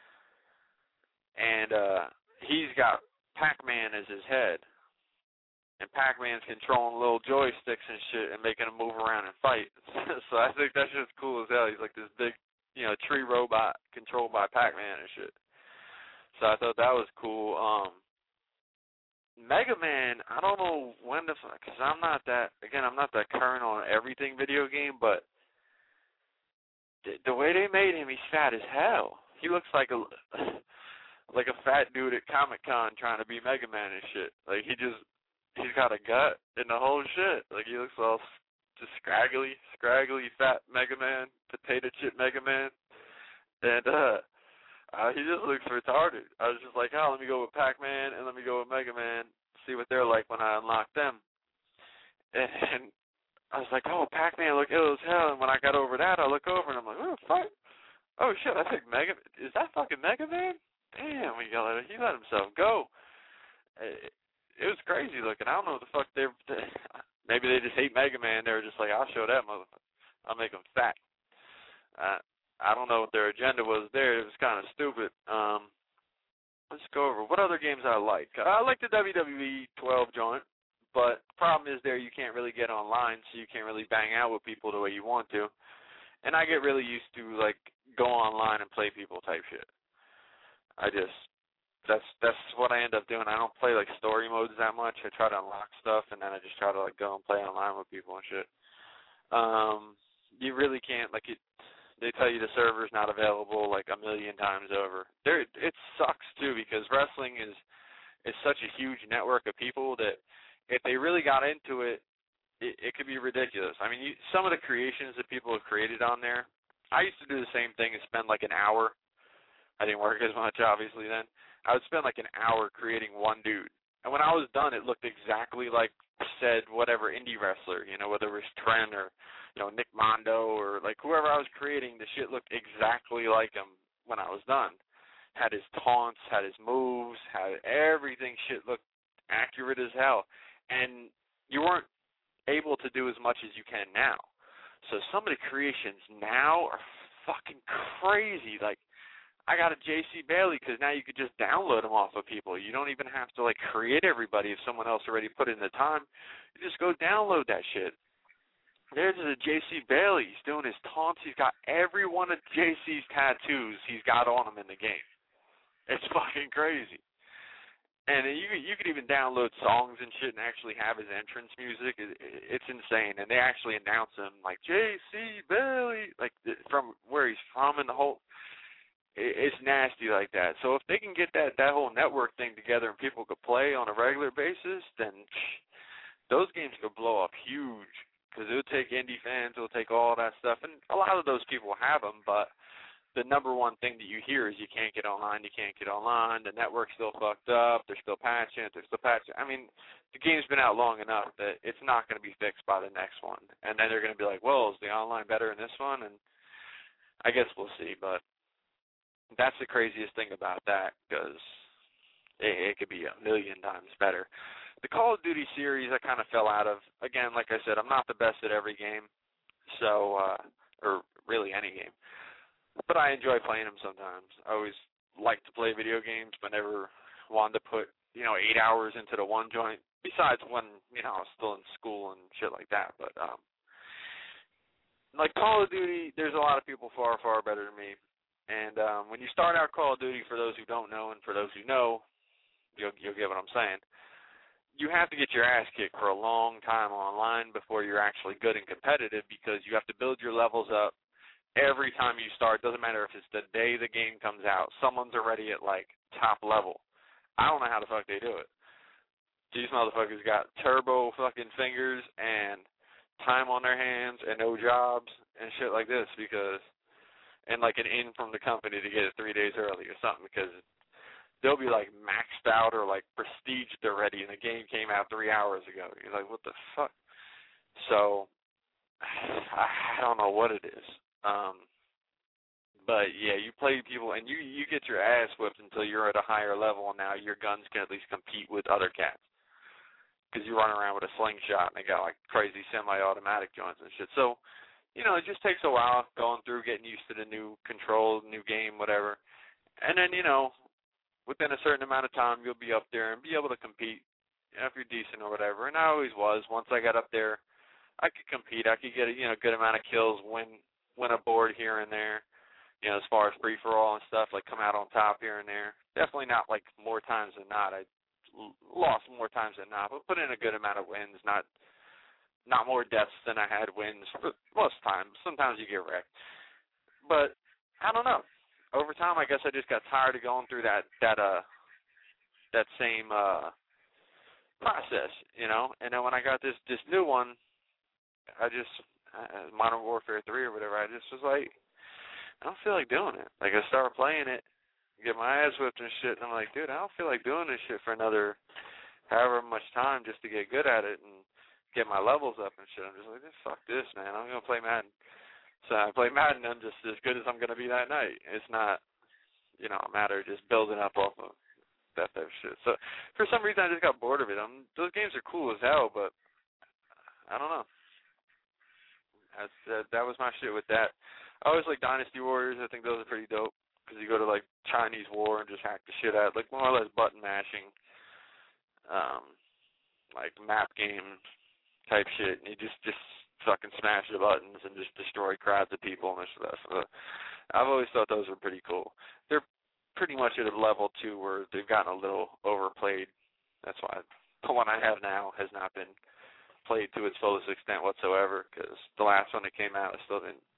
And uh, he's got Pac-Man as his head. And Pac-Man's controlling little joysticks and shit and making him move around and fight. So I think that's just cool as hell. He's like this big, you know, tree robot controlled by Pac-Man and shit. So I thought that was cool. Um, Mega Man, I don't know when the fuck, because I'm not that, again, I'm not that current on everything video game, but the, the way they made him, he's fat as hell. He looks like a, like a fat dude at Comic-Con trying to be Mega Man and shit. Like, he just, he's got a gut and the whole shit. Like, he looks all just scraggly, scraggly, fat Mega Man, potato chip Mega Man. And, uh, uh, he just looks retarded. I was just like, oh, let me go with Pac-Man and let me go with Mega Man, see what they're like when I unlock them. And, and I was like, oh, Pac-Man look ill as hell. And when I got over that, I look over and I'm like, oh, fuck. Oh, shit, I think Mega, is that fucking Mega Man? Damn, he let, he let himself go. It, it was crazy looking. I don't know what the fuck they're, they, maybe they just hate Mega Man. They were just like, I'll show that motherfucker. I'll make him fat. Uh, I don't know what their agenda was there. It was kind of stupid. Um, let's go over what other games I like. I like the W W E twelve joint, but the problem is there you can't really get online, so you can't really bang out with people the way you want to. And I get really used to, like, go online and play people type shit. I just, that's that's what I end up doing. I don't play, like, story modes that much. I try to unlock stuff, and then I just try to, like, go and play online with people and shit. Um, you really can't, like, it, they tell you the server's not available like a million times over. There, it sucks too because wrestling is is such a huge network of people that if they really got into it, it, it could be ridiculous. I mean, you, some of the creations that people have created on there, I used to do the same thing and spend like an hour. I didn't work as much, obviously, then. I would spend like an hour creating one dude. And when I was done, it looked exactly like said whatever indie wrestler, you know, whether it was Trent or, you know, Nick Mondo or, like, whoever I was creating, the shit looked exactly like him when I was done. Had his taunts, had his moves, had everything. Shit looked accurate as hell. And you weren't able to do as much as you can now. So some of the creations now are fucking crazy. Like, I got a J C Bailey because now you could just download them off of people. You don't even have to, like, create everybody if someone else already put in the time. You just go download that shit. There's a J C Bailey. He's doing his taunts. He's got every one of J C's tattoos he's got on him in the game. It's fucking crazy. And you you could even download songs and shit and actually have his entrance music. It, it, it's insane. And they actually announce him, like, J C Bailey, like, from where he's from and the whole... It's nasty like that. So if they can get that, that whole network thing together and people could play on a regular basis, then those games could blow up huge because it would take indie fans, it would take all that stuff. And a lot of those people have them, but the number one thing that you hear is you can't get online, you can't get online, the network's still fucked up, they're still patching it, they're still patching it. I mean, the game's been out long enough that it's not going to be fixed by the next one. And then they're going to be like, well, is the online better in this one? And I guess we'll see, but that's the craziest thing about that because it, it could be a million times better. The Call of Duty series I kind of fell out of. Again, like I said, I'm not the best at every game, so uh, or really any game. But I enjoy playing them sometimes. I always like to play video games, but never wanted to put, you know, eight hours into the one joint. Besides when, you know, I was still in school and shit like that. But um, like Call of Duty, there's a lot of people far, far better than me. And um, when you start out Call of Duty, for those who don't know and for those who know, you'll, you'll get what I'm saying, you have to get your ass kicked for a long time online before you're actually good and competitive because you have to build your levels up every time you start. Doesn't matter if it's the day the game comes out. Someone's already at, like, top level. I don't know how the fuck they do it. These motherfuckers got turbo fucking fingers and time on their hands and no jobs and shit like this because... and like an in from the company to get it three days early or something because they'll be like maxed out or like prestiged already and the game came out three hours ago. You're like, what the fuck? So I don't know what it is. Um, but yeah, you play people and you, you get your ass whipped until you're at a higher level and now your guns can at least compete with other cats. because you run around with a slingshot and they got like crazy semi-automatic joints and shit. So, you know, it just takes a while going through, getting used to the new control, new game, whatever. And then, you know, within a certain amount of time, you'll be up there and be able to compete, you know, if you're decent or whatever. And I always was. Once I got up there, I could compete. I could get a, you know, good amount of kills, win win a board here and there, you know, as far as free-for-all and stuff, like come out on top here and there. Definitely not like more times than not. I lost more times than not, but put in a good amount of wins, not not more deaths than I had wins most times. Sometimes you get wrecked. But I don't know. Over time, I guess I just got tired of going through that that uh that same uh process, you know. And then when I got this this new one, I just uh, Modern Warfare three or whatever, I just was like, I don't feel like doing it. Like I started playing it, get my ass whipped and shit, and I'm like, dude, I don't feel like doing this shit for another however much time just to get good at it and get my levels up and shit. I'm just like, fuck this, man. I'm gonna play Madden. So I play Madden, I'm just as good as I'm going to be that night. It's not, you know, a matter of just building up off of that type of shit. So for some reason, I just got bored of it. Um, those games are cool as hell, but I don't know. That's, uh, that was my shit with that. I always like Dynasty Warriors. I think those are pretty dope because you go to, like, Chinese War and just hack the shit out. Like, more or less button mashing, um, like, map game type shit. And you just, just fucking smash the buttons and just destroy crowds of people and this stuff. Uh, I've always thought those were pretty cool. They're pretty much at a level, too, where they've gotten a little overplayed. That's why the one I have now has not been played to its fullest extent whatsoever, because the last one that came out, I still didn't,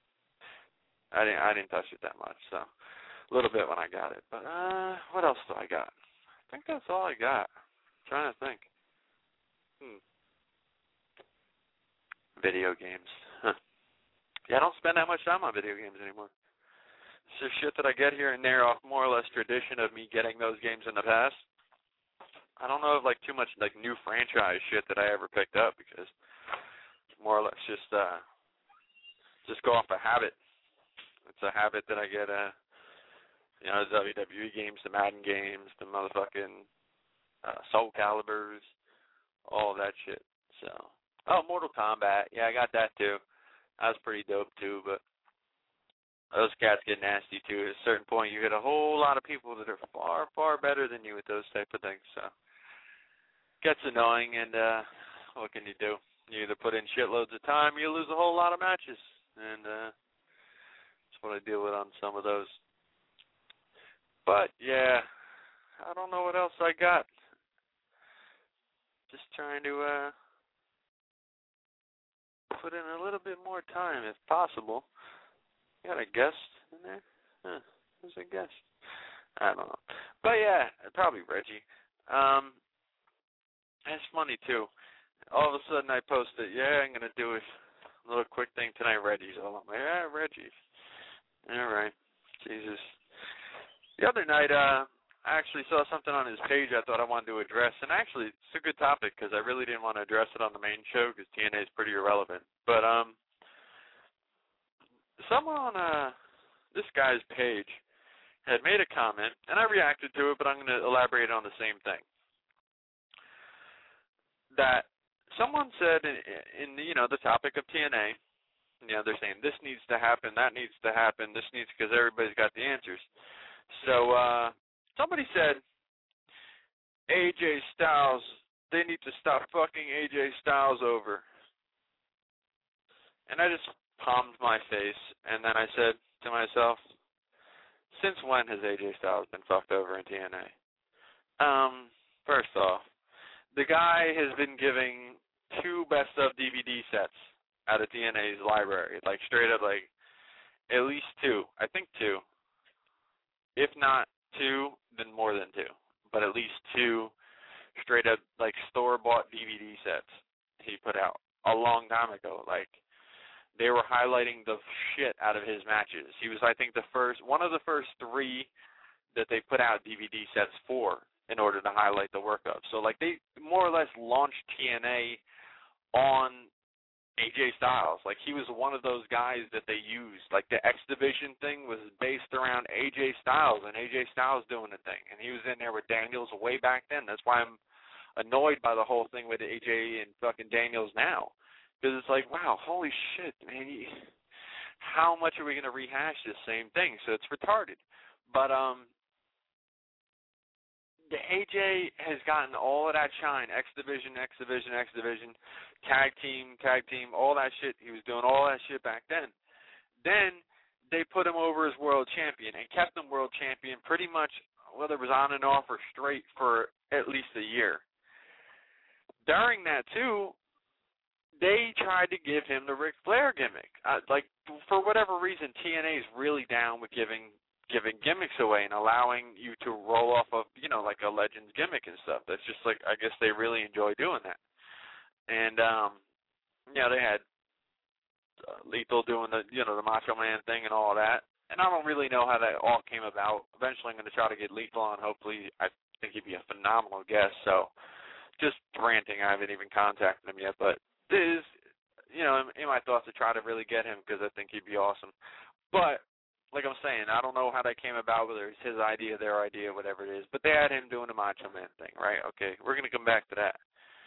I didn't, I didn't touch it that much, so a little bit when I got it. But uh, what else do I got? I think that's all I got. I'm trying to think. Hmm. Video games. Huh. Yeah, I don't spend that much time on video games anymore. It's just shit that I get here and there off more or less tradition of me getting those games in the past. I don't know of like too much like new franchise shit that I ever picked up because more or less just uh just go off a habit. It's a habit that I get uh you know, the W W E games, the Madden games, the motherfucking uh Soul Calibers, all of that shit. So oh, Mortal Kombat. Yeah, I got that too. That was pretty dope too, but those cats get nasty too. At a certain point, you get a whole lot of people that are far, far better than you with those type of things. So gets annoying, and uh, what can you do? You either put in shitloads of time, or you lose a whole lot of matches, and uh, that's what I deal with on some of those. But yeah, I don't know what else I got. Just trying to uh, put in a little bit more time, if possible. You got a guest in there? Huh, who's a guest? I don't know. But yeah, probably Reggie. Um, it's funny too. All of a sudden I posted, yeah, I'm going to do a little quick thing tonight. Reggie's all. I'm like, yeah, Reggie. All right. Jesus. The other night, uh, I actually saw something on his page I thought I wanted to address. And actually, it's a good topic because I really didn't want to address it on the main show because T N A is pretty irrelevant. But, um, someone on uh, this guy's page had made a comment, and I reacted to it, but I'm going to elaborate on the same thing. That someone said in, in you know, the topic of T N A, you know, they're saying this needs to happen, that needs to happen, this needs, because everybody's got the answers. So uh, somebody said, A J Styles, they need to stop fucking A J Styles over. And I just palmed my face, and then I said to myself, since when has A J Styles been fucked over in T N A? Um, first off, the guy has been giving two best of D V D sets out of T N A's library, like straight up, like at least two. I think two. If not two, then more than two, but at least two straight up like store-bought D V D sets he put out a long time ago. Like, they were highlighting the shit out of his matches. He was, I think, the first, one of the first three that they put out D V D sets for in order to highlight the work of. So, like, they more or less launched T N A on A J Styles. Like, he was one of those guys that they used. Like, the X Division thing was based around A J Styles and A J Styles doing the thing. And he was in there with Daniels way back then. That's why I'm annoyed by the whole thing with A J and fucking Daniels now. Because it's like, wow, holy shit, man. You, how much are we going to rehash this same thing? So it's retarded. But um, the A J has gotten all of that shine, X Division, X Division, X Division, tag team, tag team, all that shit. He was doing all that shit back then. Then they put him over as world champion and kept him world champion pretty much, whether it was on and off or straight, for at least a year. During that, too, they tried to give him the Ric Flair gimmick. Uh, like, for whatever reason, T N A is really down with giving giving gimmicks away and allowing you to roll off of, you know, like a Legends gimmick and stuff. That's just like, I guess they really enjoy doing that. And, um, yeah, they had uh, Lethal doing the, you know, the Macho Man thing and all of that. And I don't really know how that all came about. Eventually I'm going to try to get Lethal on. Hopefully, I think he'd be a phenomenal guest. So, just ranting. I haven't even contacted him yet. But this is, you know, in my thoughts to try to really get him because I think he'd be awesome. But, like I'm saying, I don't know how that came about, whether it's his idea, their idea, whatever it is. But they had him doing the Macho Man thing, right? Okay, we're going to come back to that.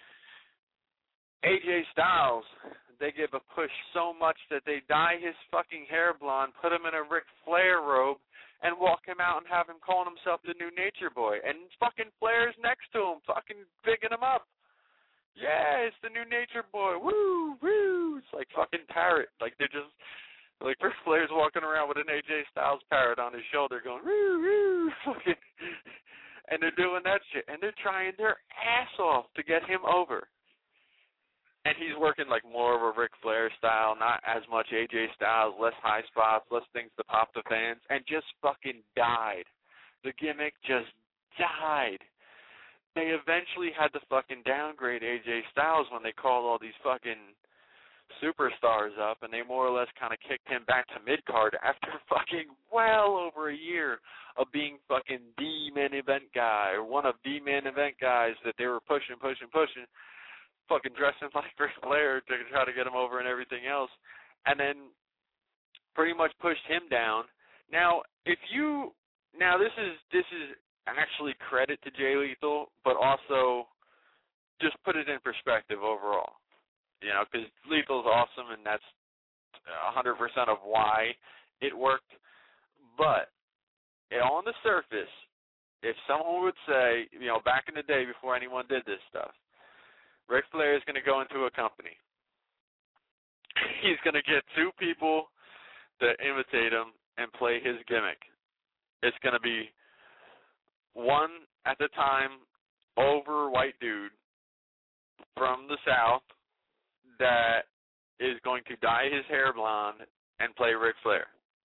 A J Styles, they give a push so much that they dye his fucking hair blonde, put him in a Ric Flair robe, and walk him out and have him calling himself the new Nature Boy. And fucking Flair's next to him, fucking bigging him up. Yeah, it's the new Nature Boy. Woo, woo. It's like fucking parrot. Like they're just... Like, Ric Flair's walking around with an A J Styles parrot on his shoulder going, woo, woo, fucking, and they're doing that shit. And they're trying their ass off to get him over. And he's working, like, more of a Ric Flair style, not as much A J Styles, less high spots, less things to pop the fans, and just fucking died. The gimmick just died. They eventually had to fucking downgrade A J Styles when they called all these fucking superstars up, and they more or less kind of kicked him back to mid-card after fucking well over a year of being fucking the main event guy, or one of the main event guys that they were pushing, pushing, pushing, fucking dressing like Ric Flair to try to get him over and everything else, and then pretty much pushed him down. Now, if you, now this is, this is actually credit to Jay Lethal, but also just put it in perspective overall. You know, because Lethal's awesome, and that's one hundred percent of why it worked. But on the surface, if someone would say, you know, back in the day before anyone did this stuff, Ric Flair is going to go into a company. He's going to get two people to imitate him and play his gimmick. It's going to be one, at the time, over white dude from the South that is going to dye his hair blonde and play Ric Flair.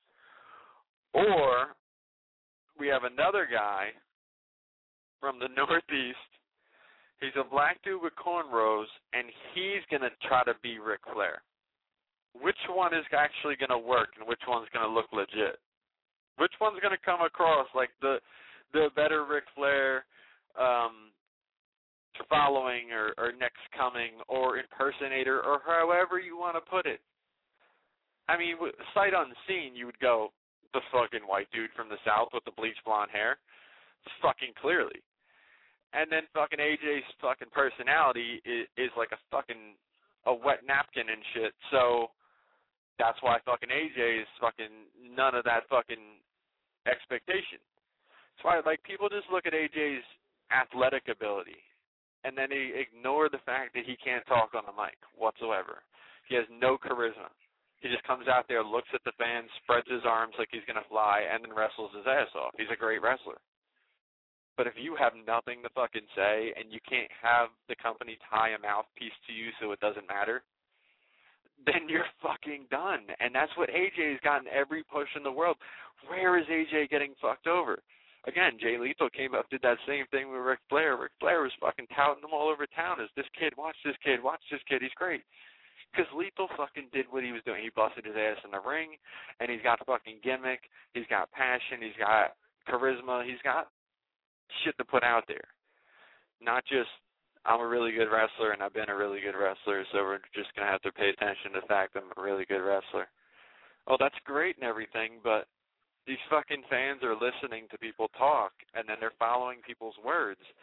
Or we have another guy from the Northeast. He's a black dude with cornrows, and he's going to try to be Ric Flair. Which one is actually going to work, and which one's going to look legit? Which one's going to come across like the the better Ric Flair um, following or, or next coming or impersonator or however you want to put it? I mean, sight unseen, you would go, the fucking white dude from the South with the bleach blonde hair. Fucking clearly. And then fucking A J's fucking personality is, is like a fucking a wet napkin and shit. So that's why fucking A J is fucking none of that fucking expectation. That's why, like, people just look at A J's athletic ability and then they ignore the fact that he can't talk on the mic whatsoever. He has no charisma. He just comes out there, looks at the fans, spreads his arms like he's going to fly, and then wrestles his ass off. He's a great wrestler. But if you have nothing to fucking say and you can't have the company tie a mouthpiece to you so it doesn't matter, then you're fucking done. And that's what A J's gotten every push in the world. Where is A J getting fucked over? Again, Jay Lethal came up, did that same thing with Ric Flair. Ric Flair was fucking touting them all over town as this kid, watch this kid, watch this kid, he's great. Because Lethal fucking did what he was doing. He busted his ass in the ring, and he's got fucking gimmick, he's got passion, he's got charisma, he's got shit to put out there. Not just, I'm a really good wrestler and I've been a really good wrestler, so we're just going to have to pay attention to the fact that I'm a really good wrestler. Oh, that's great and everything, but these fucking fans are listening to people talk and then they're following people's words.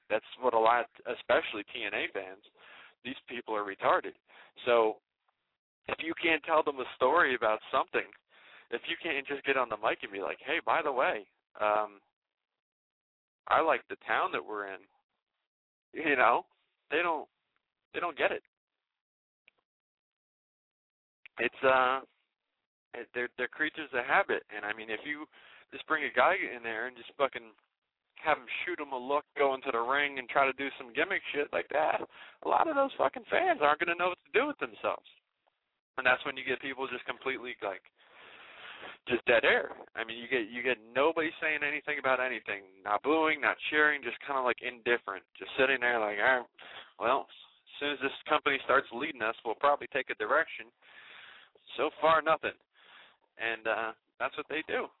That's what a lot, especially T N A fans, these people are retarded. So if you can't tell them a story about something, if you can't just get on the mic and be like, hey, by the way, um, I like the town that we're in, you know, they don't, they don't get it. It's, uh, they're, they're creatures of habit. And, I mean, if you just bring a guy in there and just fucking have him shoot him a look, go into the ring and try to do some gimmick shit like that, a lot of those fucking fans aren't going to know what to do with themselves. And that's when you get people just completely, like, just dead air. I mean, you get you get nobody saying anything about anything, not booing, not cheering, just kind of like indifferent, just sitting there like, all right, well, as soon as this company starts leading us, we'll probably take a direction. So far, nothing. And uh, that's what they do.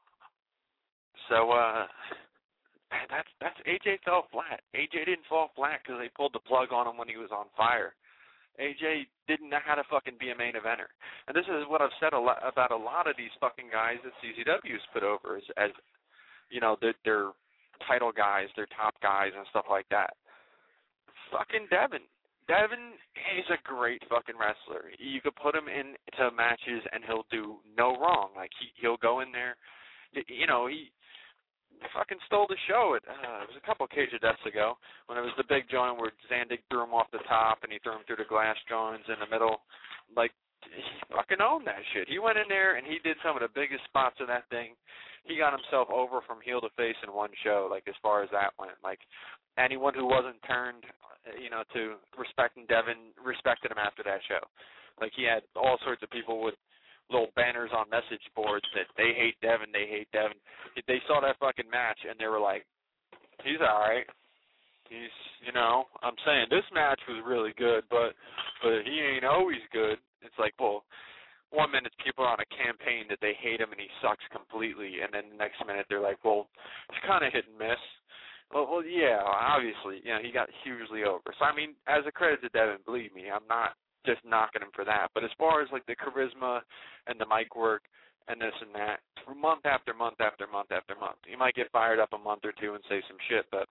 So uh, that's that's A J fell flat. A J didn't fall flat because they pulled the plug on him when he was on fire. A J didn't know how to fucking be a main eventer. And this is what I've said a lot about a lot of these fucking guys that C Z W's put over as, as you know, they're, they're title guys, they're top guys and stuff like that. Fucking Devin. Devin is a great fucking wrestler. You could put him into matches and he'll do no wrong. Like, he, he'll go in there, you know, he fucking stole the show. At, uh, it was a couple of Cage of Deaths ago when it was the big joint where Zandig threw him off the top and he threw him through the glass joints in the middle. Like, he fucking owned that shit. He went in there and he did some of the biggest spots of that thing. He got himself over from heel to face in one show, like, as far as that went. Like, anyone who wasn't turned, you know, to respecting Devin respected him after that show. Like, he had all sorts of people with little banners on message boards that they hate Devin, they hate Devin. They saw that fucking match and they were like, he's all right. He's, you know, I'm saying this match was really good, but but he ain't always good. It's like, well, one minute people are on a campaign that they hate him and he sucks completely, and then the next minute they're like, well, it's kind of hit and miss. Well, well, yeah, obviously, you know, he got hugely over. So, I mean, as a credit to Devin, believe me, I'm not just knocking him for that. But as far as, like, the charisma and the mic work and this and that, for month after month after month after month, he might get fired up a month or two and say some shit, but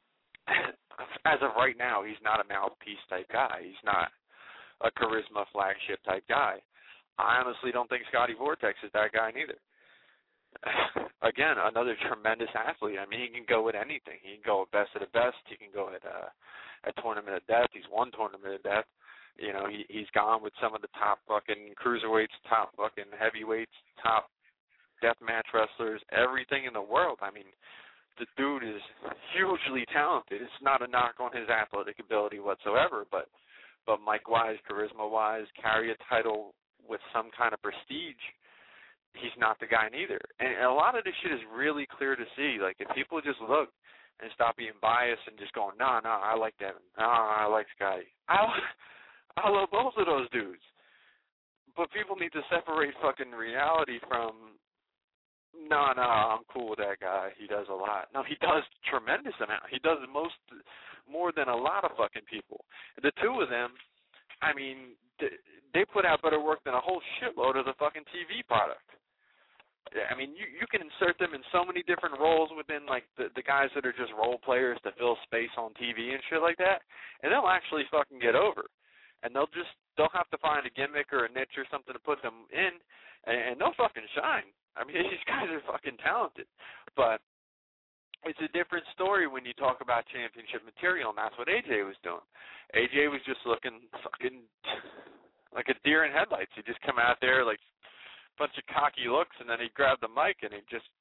as of right now, he's not a mouthpiece type guy. He's not a charisma flagship type guy. I honestly don't think Scotty Vortex is that guy neither. Again, another tremendous athlete. I mean, he can go at anything. He can go at best of the best. He can go at uh, a tournament of death. He's won tournament of death. You know, he, he's gone with some of the top fucking cruiserweights, top fucking heavyweights, top deathmatch wrestlers, everything in the world. I mean, the dude is hugely talented. It's not a knock on his athletic ability whatsoever, but but mic-wise, charisma-wise, carry a title with some kind of prestige, he's not the guy neither. And a lot of this shit is really clear to see. Like, if people just look and stop being biased and just going, no, no, I like Devin. No, I like Scotty. I, I love both of those dudes. But people need to separate fucking reality from, no, no, I'm cool with that guy. He does a lot. No, he does tremendous amount. He does most, more than a lot of fucking people. The two of them, I mean, they put out better work than a whole shitload of the fucking T V product. I mean, you you can insert them in so many different roles within, like, the, the guys that are just role players to fill space on T V and shit like that, and they'll actually fucking get over. And they'll just, they'll have to find a gimmick or a niche or something to put them in, and, and they'll fucking shine. I mean, these guys are fucking talented. But it's a different story when you talk about championship material, and that's what A J was doing. A J was just looking fucking like a deer in headlights. He'd just come out there like a bunch of cocky looks, and then he'd grab the mic, and he'd just,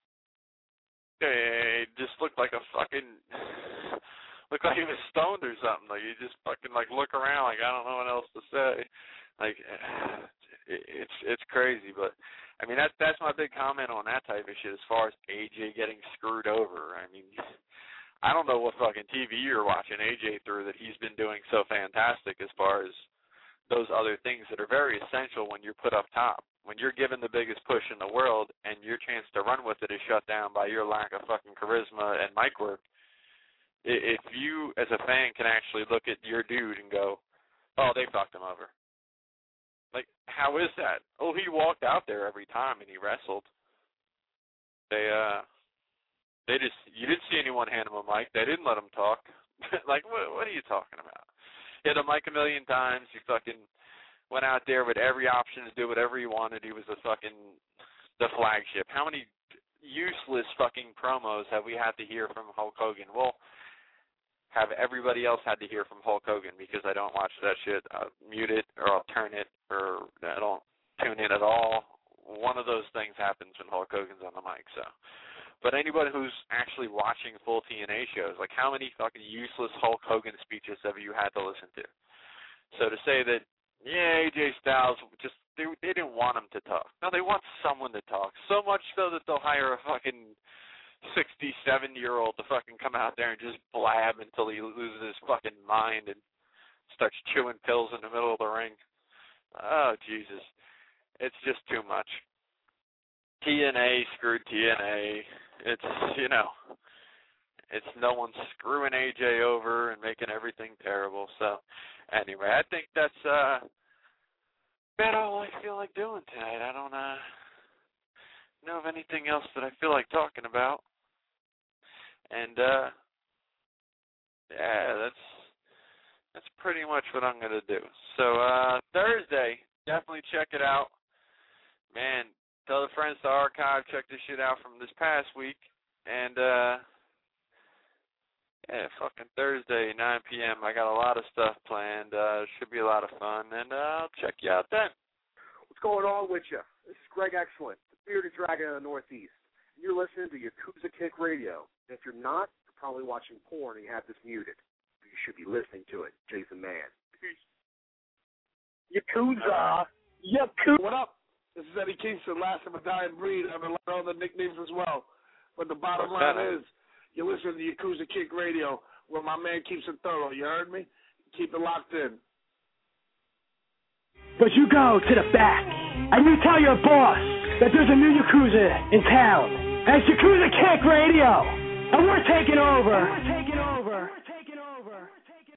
he just looked like a fucking, looked like he was stoned or something. Like, he just fucking, like, look around like, I don't know what else to say. Like, it's it's crazy, but I mean that's that's my big comment on that type of shit as far as A J getting screwed over. I mean, I don't know what fucking T V you're watching A J through that he's been doing so fantastic as far as those other things that are very essential when you're put up top. When you're given the biggest push in the world and your chance to run with it is shut down by your lack of fucking charisma and mic work, if you as a fan can actually look at your dude and go, oh, they fucked him over. Like, how is that? Oh, he walked out there every time and he wrestled. They, uh, they just, you didn't see anyone hand him a mic. They didn't let him talk. Like, what, what are you talking about? Hit him like a million times. He fucking went out there with every option to do whatever he wanted. He was the fucking, the flagship. How many useless fucking promos have we had to hear from Hulk Hogan? Well, have everybody else had to hear from Hulk Hogan because I don't watch that shit. I'll mute it or I'll turn it or I don't tune in at all. One of those things happens when Hulk Hogan's on the mic, so. But anybody who's actually watching full T N A shows, like how many fucking useless Hulk Hogan speeches have you had to listen to? So to say that, yeah, A J Styles, just they, they didn't want him to talk. No, they want someone to talk. So much so that they'll hire a fucking sixty-seven-year-old to fucking come out there and just blab until he loses his fucking mind and starts chewing pills in the middle of the ring. Oh, Jesus. It's just too much. T N A screwed T N A. It's, you know, it's no one screwing A J over and making everything terrible. So, anyway, I think that's uh, about all I feel like doing tonight. I don't uh, know of anything else that I feel like talking about. And, uh, yeah, that's that's pretty much what I'm going to do. So, uh, Thursday, definitely check it out. Man, tell the friends to archive, check this shit out from this past week. And, uh, yeah, fucking Thursday, nine p.m. I got a lot of stuff planned. Uh, should be a lot of fun. And uh, I'll check you out then. What's going on with you? This is Greg Excellent, the bearded dragon of the Northeast. And you're listening to Yakuza Kick Radio. And if you're not, you're probably watching porn and you have this muted. You should be listening to it. Jason Mann. Peace. Yakuza. Yakuza. What up? This is Eddie Kingston, last of a dying breed. I have a lot of other nicknames as well. But the bottom What's line that? is, you're listening to Yakuza Kick Radio, where my man keeps it thorough. You heard me? Keep it locked in. But you go to the back, and you tell your boss that there's a new Yakuza in town. And it's Yakuza Kick Radio. And we're taking over. And we're taking over.